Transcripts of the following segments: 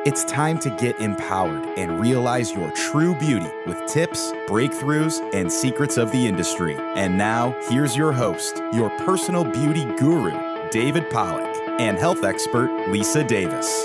It's time to get empowered and realize your true beauty with tips, breakthroughs, and secrets of the industry. And now, here's your host, your personal beauty guru, David Pollack, and health expert, Lisa Davis.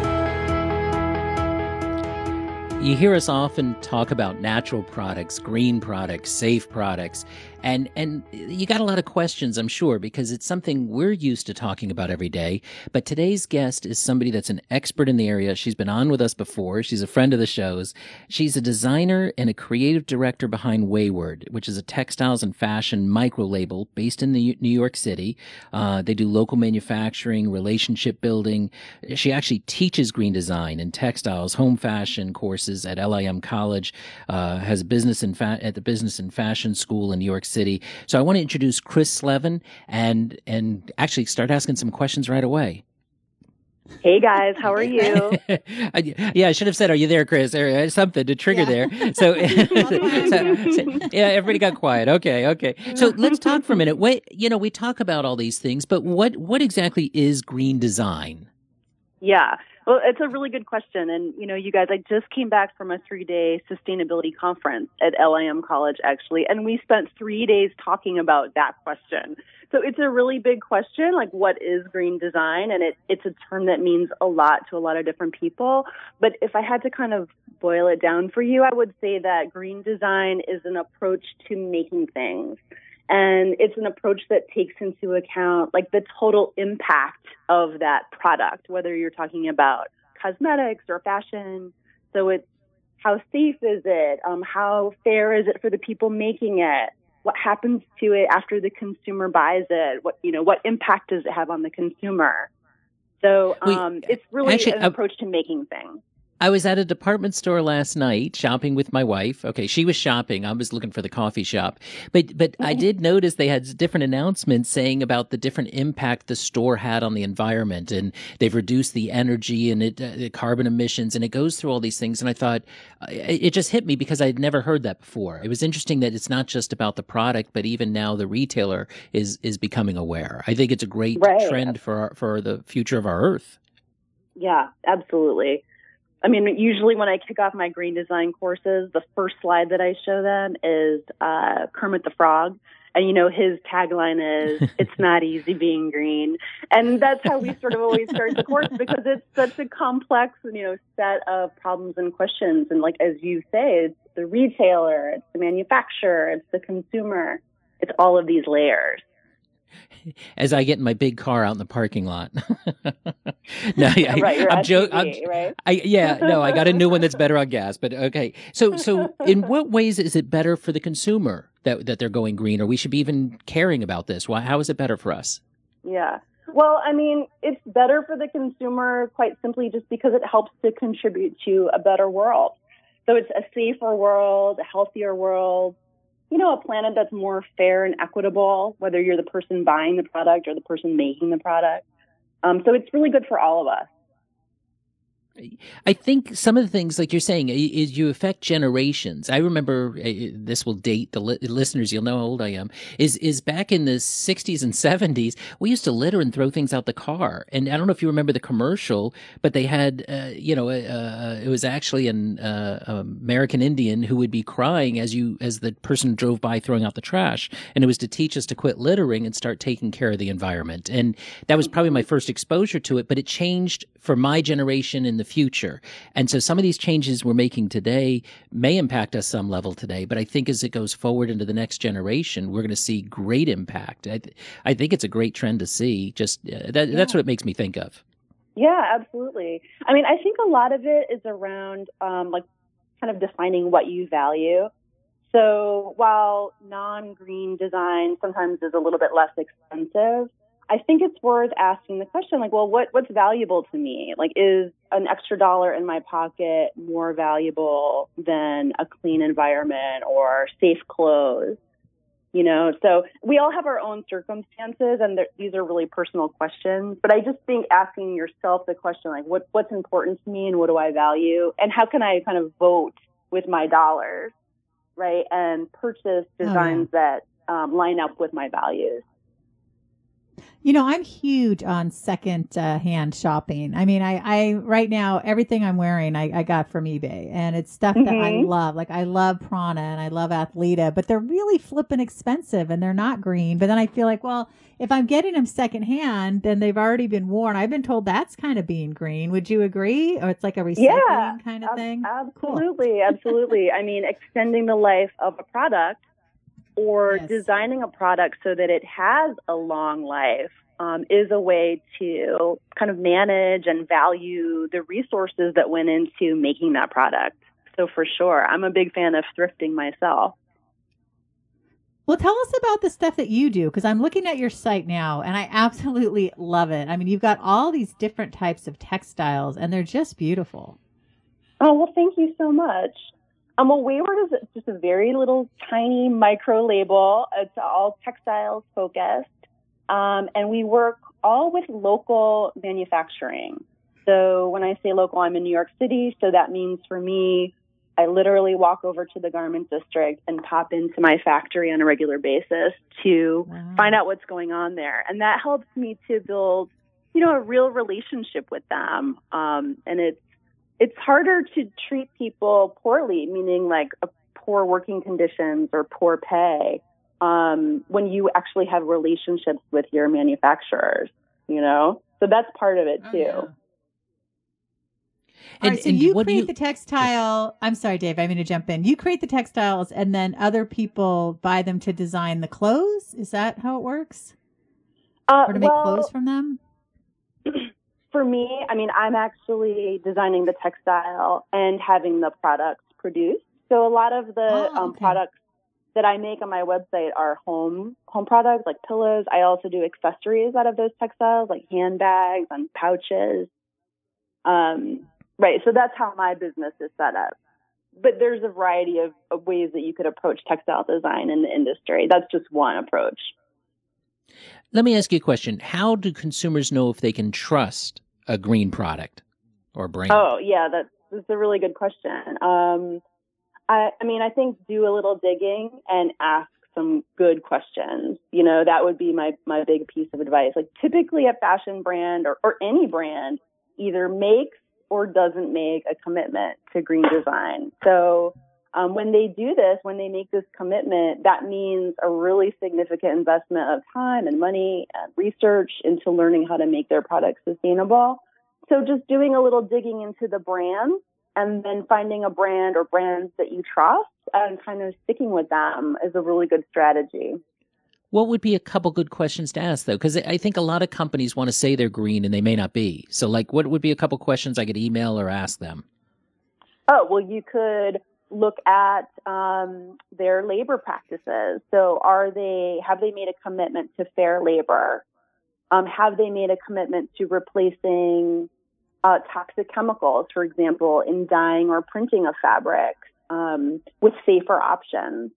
You hear us often talk about natural products, green products, safe products, and you got a lot of questions, I'm sure, because it's something we're used to talking about every day. But today's guest is somebody that's an expert in the area. She's been on with us before. She's a friend of the show's. She's a designer and a creative director behind Wayward, which is a textiles and fashion micro label based in New York City. They do local manufacturing, relationship building. She actually teaches green design and textiles, home fashion courses at LIM College, has business at the Business and Fashion School in New York City. So I want to introduce Chris Slevin and actually start asking some questions right away. Hey guys, how are you? Yeah, I should have said, "Are you there, Chris?" Or something to trigger there. So, yeah, everybody got quiet. Okay. So let's talk for a minute. We talk about all these things, but what exactly is green design? Yeah. Well, it's a really good question. And, you guys, I just came back from a 3-day sustainability conference at LIM College, actually, and we spent 3 days talking about that question. So it's a really big question, like what is green design? And it's a term that means a lot to a lot of different people. But if I had to kind of boil it down for you, I would say that green design is an approach to making things. And it's an approach that takes into account like the total impact of that product, whether you're talking about cosmetics or fashion. So it's how safe is it? How fair is it for the people making it? What happens to it after the consumer buys it? What impact does it have on the consumer? So it's really an approach to making things. I was at a department store last night shopping with my wife. Okay, she was shopping. I was looking for the coffee shop. But I did notice they had different announcements saying about the different impact the store had on the environment. And they've reduced the energy and the carbon emissions. And it goes through all these things. And I thought, it just hit me because I'd never heard that before. It was interesting that it's not just about the product, but even now the retailer is becoming aware. I think it's a great trend for the future of our Earth. Yeah, absolutely. I mean, usually when I kick off my green design courses, the first slide that I show them is Kermit the Frog. And, his tagline is, "It's not easy being green." And that's how we sort of always start the course because it's such a complex, set of problems and questions. And like, as you say, it's the retailer, it's the manufacturer, it's the consumer. It's all of these layers. As I get in my big car out in the parking lot. No, right, I'm joking, right? I got a new one that's better on gas, but okay. So in what ways is it better for the consumer that they're going green, or we should be even caring about this? How is it better for us? Yeah. Well, I mean, it's better for the consumer quite simply just because it helps to contribute to a better world. So it's a safer world, a healthier world, a planet that's more fair and equitable, whether you're the person buying the product or the person making the product. So it's really good for all of us. I think some of the things, like you're saying, is you affect generations. I remember, this will date the listeners, you'll know how old I am, is back in the 60s and 70s, we used to litter and throw things out the car. And I don't know if you remember the commercial, but they had, it was actually an American Indian who would be crying as the person drove by throwing out the trash. And it was to teach us to quit littering and start taking care of the environment. And that was probably my first exposure to it, but it changed for my generation in the future. And so some of these changes we're making today may impact us some level today, but I think as it goes forward into the next generation, we're going to see great impact. I think it's a great trend to see. Just that's what it makes me think of. Yeah, absolutely. I mean, I think a lot of it is around kind of defining what you value. So while non-green design sometimes is a little bit less expensive, I think it's worth asking the question, what's valuable to me? Like, is an extra dollar in my pocket more valuable than a clean environment or safe clothes? So we all have our own circumstances, and these are really personal questions. But I just think asking yourself the question, what's important to me and what do I value? And how can I kind of vote with my dollars, right? And purchase designs that line up with my values. I'm huge on second hand shopping. I mean, I right now, everything I'm wearing, I got from eBay, and it's stuff that I love. Like, I love Prana and I love Athleta, but they're really flippin' expensive and they're not green. But then I feel like, well, if I'm getting them second hand, then they've already been worn. I've been told that's kind of being green. Would you agree? Or it's like a recycling kind of thing? Absolutely. Cool. Absolutely. I mean, extending the life of a product or designing a product so that it has a long life is a way to kind of manage and value the resources that went into making that product. So for sure, I'm a big fan of thrifting myself. Well, tell us about the stuff that you do, because I'm looking at your site now and I absolutely love it. I mean, you've got all these different types of textiles and they're just beautiful. Oh, well, thank you so much. Well, Wayward is just a very little tiny micro label. It's all textiles focused. And we work all with local manufacturing. So when I say local, I'm in New York City. So that means for me, I literally walk over to the garment district and pop into my factory on a regular basis to find out what's going on there. And that helps me to build, a real relationship with them. And it's harder to treat people poorly, meaning like poor working conditions or poor pay, when you actually have relationships with your manufacturers, So that's part of it too. Yeah. All right, so you create the textile. I'm sorry, Dave, I'm going to jump in. You create the textiles and then other people buy them to design the clothes. Is that how it works? Or to make clothes from them? For me, I mean, I'm actually designing the textile and having the products produced. So a lot of the products that I make on my website are home products like pillows. I also do accessories out of those textiles like handbags and pouches. Right. So that's how my business is set up. But there's a variety of ways that you could approach textile design in the industry. That's just one approach. Let me ask you a question. How do consumers know if they can trust a green product or brand? Oh, yeah, that's a really good question. I mean, I think do a little digging and ask some good questions. That would be my big piece of advice. Like typically a fashion brand or any brand either makes or doesn't make a commitment to green design. So when they do this, when they make this commitment, that means a really significant investment of time and money and research into learning how to make their products sustainable. So just doing a little digging into the brand and then finding a brand or brands that you trust and kind of sticking with them is a really good strategy. What would be a couple good questions to ask, though? Because I think a lot of companies want to say they're green and they may not be. So, like, what would be a couple questions I could email or ask them? Oh, well, you could look at their labor practices. So have they made a commitment to fair labor? Have they made a commitment to replacing toxic chemicals, for example, in dyeing or printing of fabric with safer options?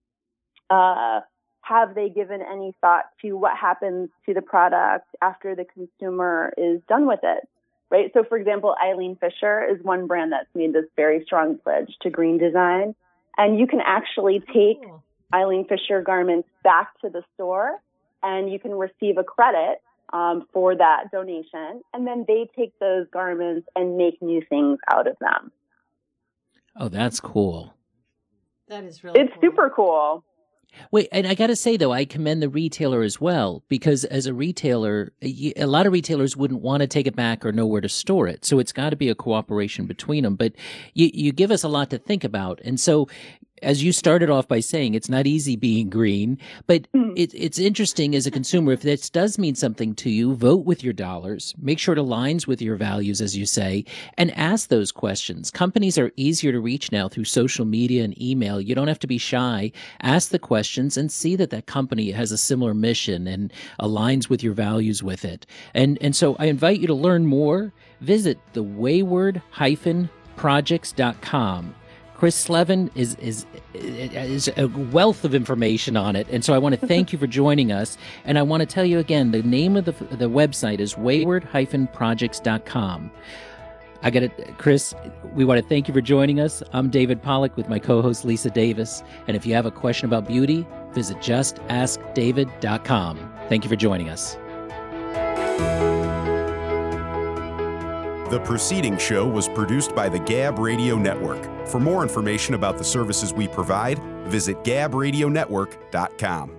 Have they given any thought to what happens to the product after the consumer is done with it? Right. So, for example, Eileen Fisher is one brand that's made this very strong pledge to green design. And you can actually take Eileen Fisher garments back to the store and you can receive a credit for that donation. And then they take those garments and make new things out of them. Oh, that's cool. That is really It's super cool. Wait, and I got to say, though, I commend the retailer as well, because as a retailer, a lot of retailers wouldn't want to take it back or know where to store it. So it's got to be a cooperation between them. But you give us a lot to think about. And so as you started off by saying, it's not easy being green, but it's interesting as a consumer. If this does mean something to you, vote with your dollars, make sure it aligns with your values, as you say, and ask those questions. Companies are easier to reach now through social media and email. You don't have to be shy. Ask the questions and see that that company has a similar mission and aligns with your values with it. And so I invite you to learn more. Visit the wayward-projects.com. Chris Slevin is a wealth of information on it. And so I want to thank you for joining us. And I want to tell you again, the name of the website is wayward-projects.com. Chris, we want to thank you for joining us. I'm David Pollack with my co-host Lisa Davis. And if you have a question about beauty, visit justaskdavid.com. Thank you for joining us. The preceding show was produced by the Gab Radio Network. For more information about the services we provide, visit gabradionetwork.com.